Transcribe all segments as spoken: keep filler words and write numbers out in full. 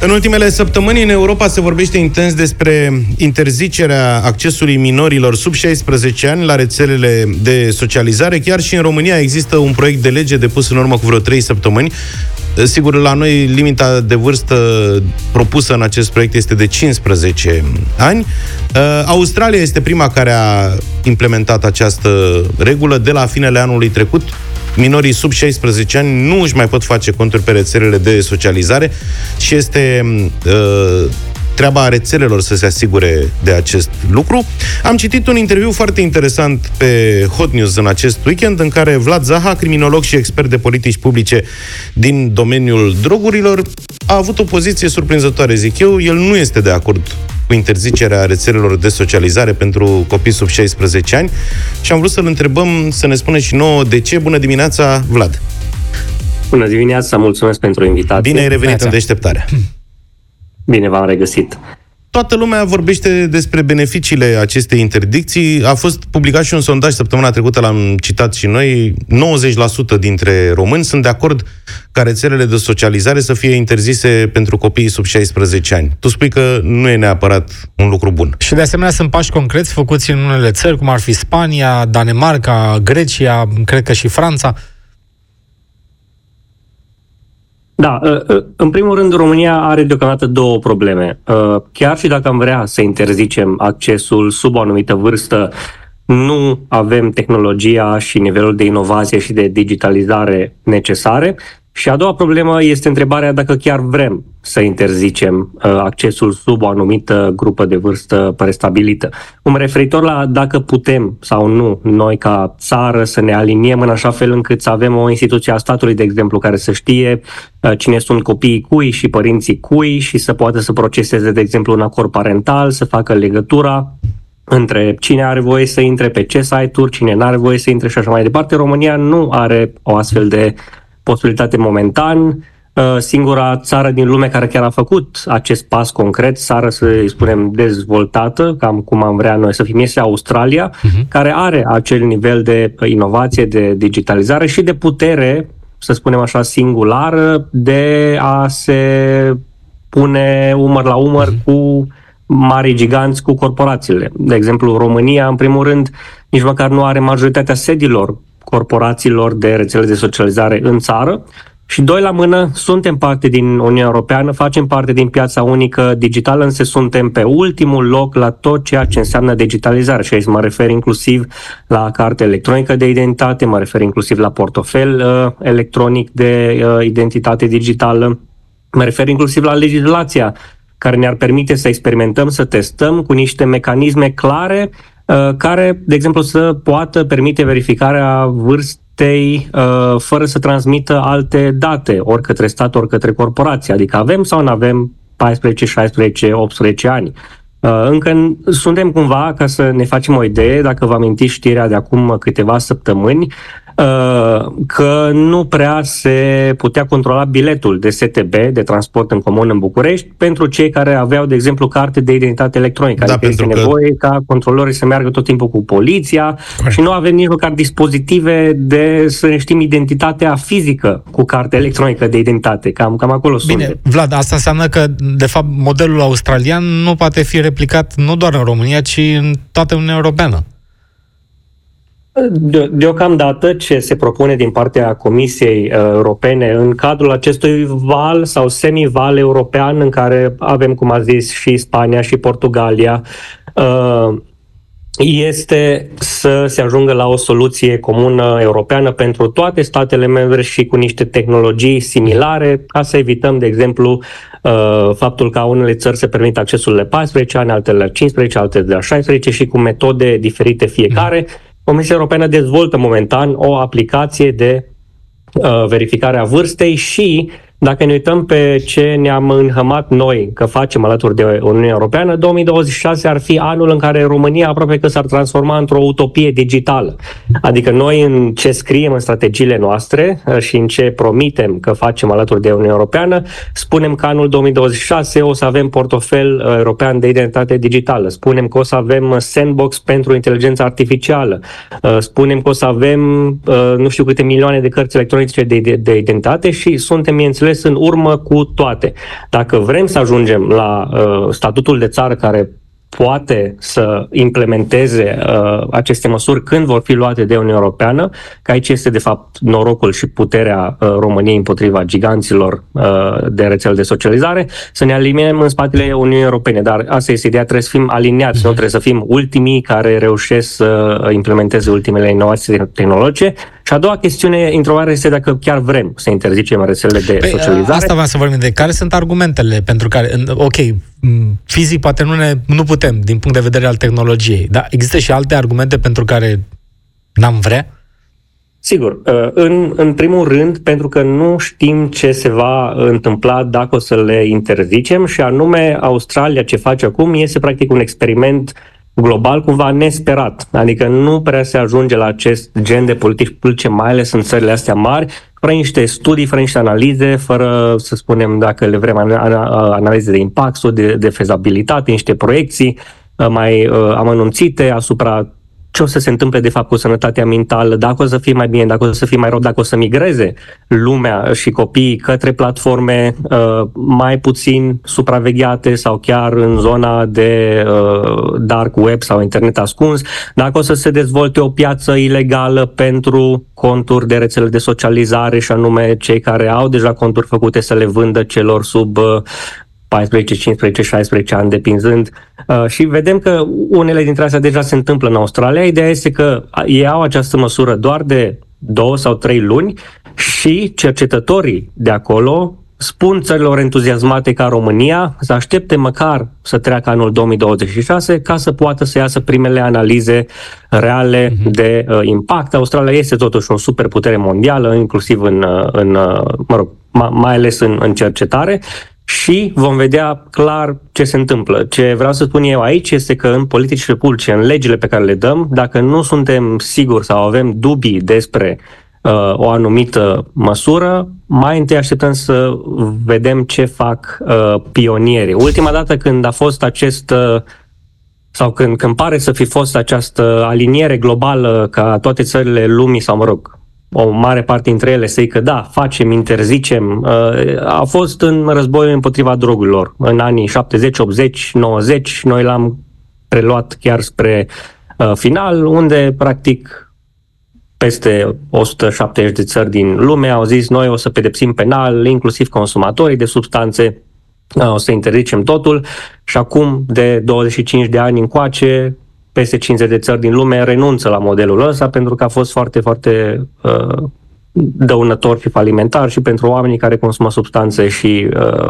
În ultimele săptămâni, în Europa se vorbește intens despre interzicerea accesului minorilor sub șaisprezece ani la rețelele de socializare. Chiar și în România există un proiect de lege depus în urmă cu vreo trei săptămâni. Sigur, la noi limita de vârstă propusă în acest proiect este de cincisprezece ani. Australia este prima care a implementat această regulă de la finele anului trecut. Minorii sub șaisprezece ani nu își mai pot face conturi pe rețelele de socializare și este uh, treaba rețelelor să se asigure de acest lucru. Am citit un interviu foarte interesant pe Hot News în acest weekend, în care Vlad Zaha, criminolog și expert de politici publice din domeniul drogurilor, a avut o poziție surprinzătoare, zic eu. El nu este de acord cu interzicerea rețelelor de socializare pentru copii sub șaisprezece ani și am vrut să-l întrebăm să ne spună și nouă de ce. Bună dimineața, Vlad! Bună dimineața, mulțumesc pentru invitație. Bine ai revenit în Deșteptarea! Bine v-am regăsit! Toată lumea vorbește despre beneficiile acestei interdicții. A fost publicat și un sondaj săptămâna trecută, l-am citat și noi. nouăzeci la sută dintre români sunt de acord ca rețelele de socializare să fie interzise pentru copiii sub șaisprezece ani. Tu spui că nu e neapărat un lucru bun. Și de asemenea sunt pași concreți făcuți în unele țări, cum ar fi Spania, Danemarca, Grecia, cred că și Franța. Da, în primul rând, România are deocamdată două probleme. Chiar și dacă am vrea să interzicem accesul sub o anumită vârstă, nu avem tehnologia și nivelul de inovație și de digitalizare necesare. Și a doua problemă este întrebarea dacă chiar vrem să interzicem accesul sub o anumită grupă de vârstă prestabilită. Um, referitor la dacă putem sau nu noi ca țară să ne aliniem în așa fel încât să avem o instituție a statului, de exemplu, care să știe cine sunt copiii cui și părinții cui și să poată să proceseze, de exemplu, un acord parental, să facă legătura între cine are voie să intre pe ce site-uri, cine nu are voie să intre și așa mai departe. România nu are o astfel de posibilitate momentan. Singura țară din lume care chiar a făcut acest pas concret, țară, să îi spunem, dezvoltată, cam cum am vrea noi să fim, este Australia, uh-huh. care are acel nivel de inovație, de digitalizare și de putere, să spunem așa, singulară, de a se pune umăr la umăr uh-huh. cu mari giganți, cu corporațiile. De exemplu, România, în primul rând, nici măcar nu are majoritatea sediilor corporațiilor de rețele de socializare în țară și, doi la mână, suntem parte din Uniunea Europeană, facem parte din piața unică digitală, însă suntem pe ultimul loc la tot ceea ce înseamnă digitalizare și aici mă refer inclusiv la carte electronică de identitate, mă refer inclusiv la portofel uh, electronic de uh, identitate digitală, mă refer inclusiv la legislația care ne-ar permite să experimentăm, să testăm cu niște mecanisme clare care, de exemplu, să poată permite verificarea vârstei uh, fără să transmită alte date, ori către stat, ori către corporație. Adică avem sau nu avem paisprezece, șaisprezece, optsprezece ani. Uh, încă suntem cumva, ca să ne facem o idee, dacă vă amintiți știrea de acum câteva săptămâni, uh, că nu prea se putea controla biletul de S T B, de transport în comun în București, pentru cei care aveau, de exemplu, carte de identitate electronică. Da, adică este că... nevoie ca controlorii să meargă tot timpul cu poliția Corect. Și nu avem nici măcar dispozitive de să ne știm identitatea fizică cu carte electronică de identitate. Cam, cam acolo Bine, suntem. Vlad, asta înseamnă că, de fapt, modelul australian nu poate fi replicat nu doar în România, ci în toată Uniunea Europeană. De, deocamdată, ce se propune din partea Comisiei uh, Europene în cadrul acestui val sau semival european, în care avem, cum a zis, și Spania și Portugalia, uh, este să se ajungă la o soluție comună europeană pentru toate statele membre și cu niște tehnologii similare, ca să evităm, de exemplu, uh, faptul că unele țări se permit accesul la paisprezece ani, altele la cincisprezece, altele la șaisprezece și cu metode diferite fiecare. Comisia Europeană dezvoltă momentan o aplicație de uh, verificare a vârstei și, dacă ne uităm pe ce ne-am înhămat noi că facem alături de Uniunea Europeană, două mii douăzeci și șase ar fi anul în care România aproape că s-ar transforma într-o utopie digitală. Adică noi, în ce scriem în strategiile noastre și în ce promitem că facem alături de Uniunea Europeană, spunem că anul două mii douăzeci și șase o să avem portofel european de identitate digitală, spunem că o să avem sandbox pentru inteligență artificială, spunem că o să avem nu știu câte milioane de cărți electronice de, de, de identitate și suntem, bineînțeles, mers în urmă cu toate. Dacă vrem să ajungem la uh, statutul de țară care poate să implementeze uh, aceste măsuri când vor fi luate de Uniunea Europeană, că aici este de fapt norocul și puterea uh, României împotriva giganților uh, de rețele de socializare, să ne aliniem în spatele Uniunii Europene. Dar asta este ideea, trebuie să fim aliniați, nu trebuie să fim ultimii care reușesc să implementeze ultimele inovații tehnologice. Și a doua chestiune, întrebarea este dacă chiar vrem să interzicem rețelele de păi, socializare. Asta vreau să vorbim de care sunt argumentele pentru care, ok, fizic poate nu, ne, nu putem din punct de vedere al tehnologiei, dar există și alte argumente pentru care n-am vrea? Sigur. În, în primul rând, pentru că nu știm ce se va întâmpla dacă o să le interzicem și anume Australia ce face acum este practic un experiment global cumva nesperat. Adică nu prea se ajunge la acest gen de politici publice, mai ales în țările astea mari, fără niște studii, fără niște analize, fără, să spunem, dacă le vrem, analize de impact sau de, de fezabilitate, niște proiecții mai amănunțite asupra ce o să se întâmple de fapt cu sănătatea mentală, dacă o să fie mai bine, dacă o să fie mai rău, dacă o să migreze lumea și copiii către platforme uh, mai puțin supravegheate sau chiar în zona de uh, dark web sau internet ascuns, dacă o să se dezvolte o piață ilegală pentru conturi de rețele de socializare și anume cei care au deja conturi făcute să le vândă celor sub uh, paisprezece, cincisprezece, șaisprezece ani, depinzând. Uh, și vedem că unele dintre astea deja se întâmplă în Australia. Ideea este că ei au această măsură doar de două sau trei luni și cercetătorii de acolo spun țărilor entuziasmate ca România să aștepte măcar să treacă anul două mii douăzeci și șase ca să poată să iasă primele analize reale uh-huh. de uh, impact. Australia este totuși o superputere mondială, inclusiv în, în mă rog, mai ales în, în cercetare. Și vom vedea clar ce se întâmplă. Ce vreau să spun eu aici este că în politicile publice, în legile pe care le dăm, dacă nu suntem siguri sau avem dubii despre uh, o anumită măsură, mai întâi așteptăm să vedem ce fac uh, pionierii. Ultima dată când a fost acest, uh, sau când, când pare să fi fost această aliniere globală ca toate țările lumii, sau mă rog, o mare parte dintre ele să zică da, facem, interzicem, a fost în războiul împotriva drogurilor în anii șaptezeci, optzeci, nouăzeci, noi l-am preluat chiar spre final, unde practic peste o sută șaptezeci de țări din lume au zis noi o să pedepsim penal, inclusiv consumatorii de substanțe, o să interzicem totul și acum de douăzeci și cinci de ani încoace peste cincizeci de țări din lume renunță la modelul ăsta pentru că a fost foarte, foarte uh, dăunător și falimentar și pentru oamenii care consumă substanțe și uh,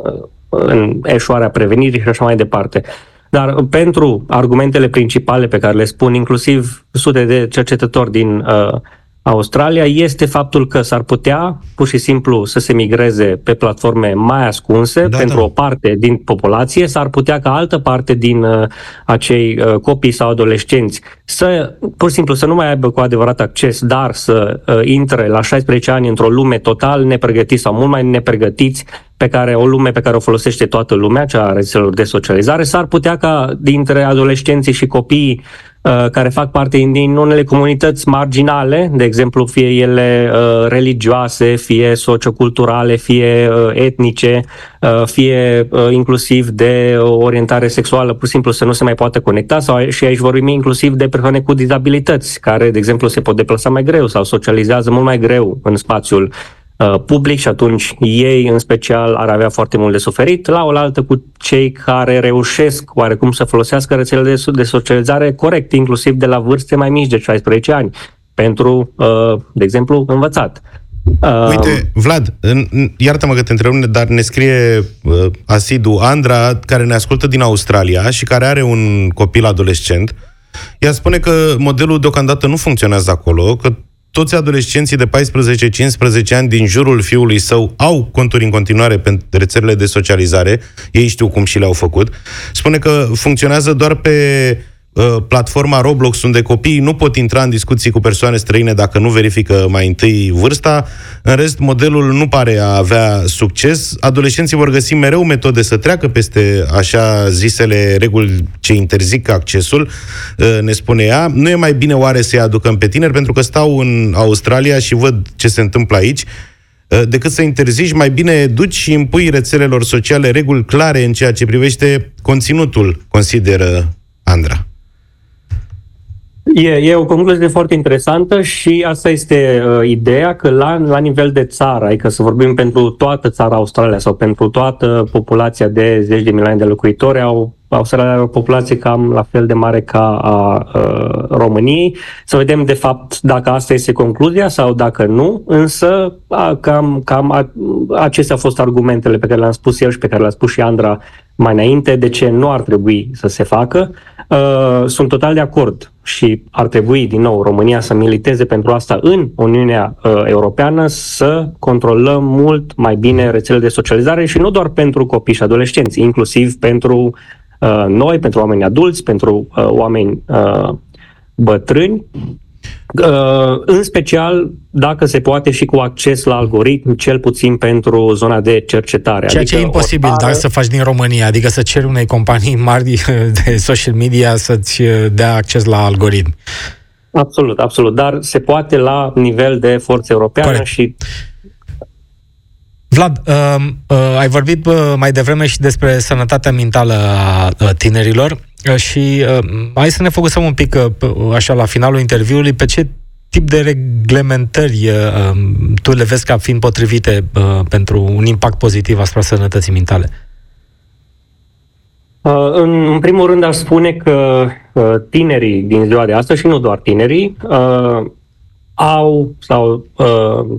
în eșuarea prevenirii și așa mai departe. Dar pentru argumentele principale pe care le spun, inclusiv sute de cercetători din uh, Australia, este faptul că s-ar putea pur și simplu să se migreze pe platforme mai ascunse da, pentru da. o parte din populație, s-ar putea ca altă parte din uh, acei uh, copii sau adolescenți să pur și simplu să nu mai aibă cu adevărat acces, dar să uh, intre la șaisprezece ani într-o lume total nepregătiți sau mult mai nepregătiți, pe care o lume pe care o folosește toată lumea, cea a rețelelor de socializare. S-ar putea ca dintre adolescenții și copiii uh, care fac parte din unele comunități marginale, de exemplu, fie ele uh, religioase, fie socioculturale, fie uh, etnice, uh, fie uh, inclusiv de orientare sexuală, pur și simplu să nu se mai poată conecta, sau și aici vorbim inclusiv de persoane cu dizabilități, care, de exemplu, se pot deplasa mai greu sau socializează mult mai greu în spațiul public și atunci ei în special ar avea foarte mult de suferit, la oaltă cu cei care reușesc oarecum să folosească rețelele de socializare corect, inclusiv de la vârste mai mici de șaisprezece ani, pentru, de exemplu, învățat. Uite, Vlad, iartă-mă că te întreb, dar ne scrie asidu Andra, care ne ascultă din Australia și care are un copil adolescent. Ea spune că modelul deocamdată nu funcționează acolo, că toți adolescenții de paisprezece cincisprezece ani din jurul fiului său au conturi în continuare pe rețelele de socializare, ei știu cum și le-au făcut. Spune că funcționează doar pe uh, platforma Roblox, unde copiii nu pot intra în discuții cu persoane străine dacă nu verifică mai întâi vârsta. În rest, modelul nu pare a avea succes. Adolescenții vor găsi mereu metode să treacă peste așa zisele reguli ce interzic accesul, ne spune ea. Nu e mai bine oare să-i aducăm pe tineri? Pentru că stau în Australia și văd ce se întâmplă aici. decât să interzici, mai bine duci și impui rețelelor sociale reguli clare în ceea ce privește conținutul, consideră Andra. E, e o concluzie foarte interesantă și asta este uh, ideea că la, la nivel de țară, adică să vorbim pentru toată țara Australia sau pentru toată populația de zeci de milioane de locuitori, au, Australia are o populație cam la fel de mare ca a uh, României. Să vedem de fapt dacă asta este concluzia sau dacă nu, însă a, cam, cam a, acestea au fost argumentele pe care le-am spus eu și pe care le-a spus și Andra mai înainte, de ce nu ar trebui să se facă. Uh, sunt total de acord și ar trebui, din nou, România să militeze pentru asta în Uniunea uh, Europeană, să controlăm mult mai bine rețelele de socializare și nu doar pentru copii și adolescenți, inclusiv pentru uh, noi, pentru oameni adulți, pentru uh, oameni uh, bătrâni, uh, în special dacă se poate și cu acces la algoritmi, cel puțin pentru zona de cercetare. Ceea adică ce e imposibil țară... dacă să faci din România, adică să ceri unei companii mari de social media să-ți dea acces la algoritmi. Absolut, absolut, dar se poate la nivel de forță europeană. Corect. Și... Vlad, uh, uh, ai vorbit uh, mai devreme și despre sănătatea mentală a uh, tinerilor uh, și uh, hai să ne focusăm un pic uh, așa la finalul interviului pe ce tip de reglementări uh, tu le vezi ca fiind potrivite uh, pentru un impact pozitiv asupra sănătății mentale? Uh, în, în primul rând aș spune că uh, tinerii din ziua de astăzi și nu doar tinerii uh, au sau uh,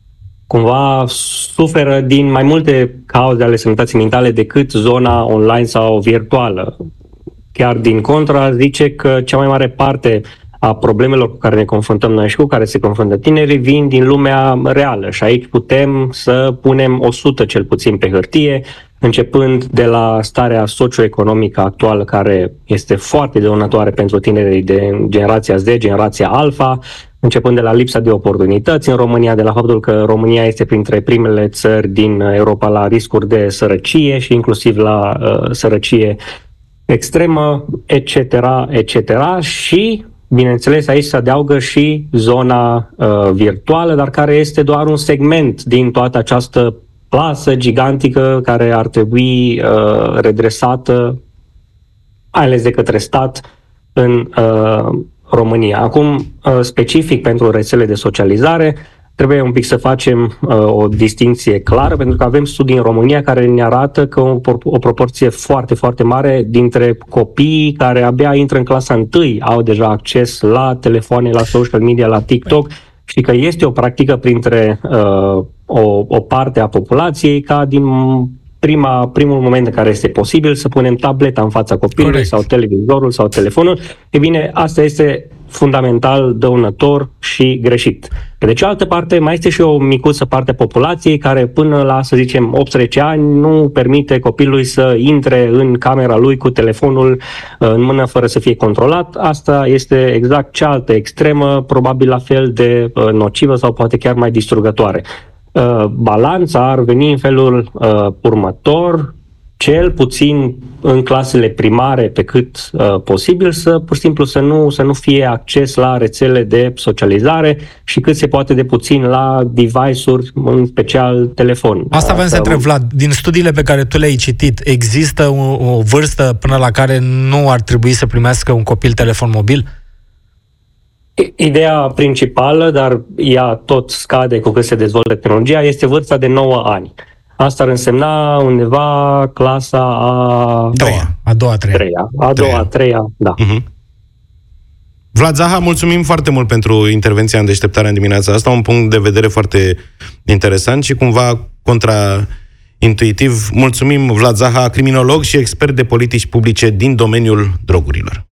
cumva suferă din mai multe cauze ale sănătății mentale decât zona online sau virtuală. Chiar din contra, zice că cea mai mare parte a problemelor cu care ne confruntăm noi și cu care se confruntă tinerii vin din lumea reală și aici putem să punem o sută cel puțin pe hârtie, începând de la starea socioeconomică actuală care este foarte dăunătoare pentru tinerii de generația Z, generația Alpha, începând de la lipsa de oportunități în România, de la faptul că România este printre primele țări din Europa la riscuri de sărăcie și inclusiv la uh, sărăcie extremă, et cetera, et cetera. Și bineînțeles, aici se adaugă și zona uh, virtuală, dar care este doar un segment din toată această plasă gigantică care ar trebui uh, redresată, ales de către stat, în uh, România. Acum, uh, specific pentru rețele de socializare, trebuie un pic să facem uh, o distinție clară, pentru că avem studii în România care ne arată că o, o proporție foarte, foarte mare dintre copiii care abia intră în clasa întâi au deja acces la telefoane, la social media, la TikTok și că este o practică printre uh, o, o parte a populației ca din prima, primul moment în care este posibil să punem tableta în fața copilului Corect. Sau televizorul sau telefonul. E bine, asta este fundamental dăunător și greșit. Pe de cealaltă parte, mai este și o micuță parte a populației care până la, să zicem, optsprezece ani nu permite copilului să intre în camera lui cu telefonul în mână fără să fie controlat. Asta este exact cealaltă extremă, probabil la fel de nocivă sau poate chiar mai distrugătoare. Balanța ar veni în felul următor, cel puțin în clasele primare pe cât uh, posibil, să pur și simplu să nu, să nu fie acces la rețele de socializare și cât se poate de puțin la device-uri, în special telefon. Asta vreau să întreb, Vlad, din studiile pe care tu le-ai citit, există o, o vârstă până la care nu ar trebui să primească un copil telefon mobil? Ideea principală, dar ea tot scade cu cât se dezvoltă tehnologia, este vârsta de nouă ani. Asta ar însemna undeva clasa a treia, a doua, a treia. treia. A doua, a treia, da. Uh-huh. Vlad Zaha, mulțumim foarte mult pentru intervenția în deșteptarea în dimineața asta, un punct de vedere foarte interesant și cumva contraintuitiv. Mulțumim, Vlad Zaha, criminolog și expert de politici publice din domeniul drogurilor.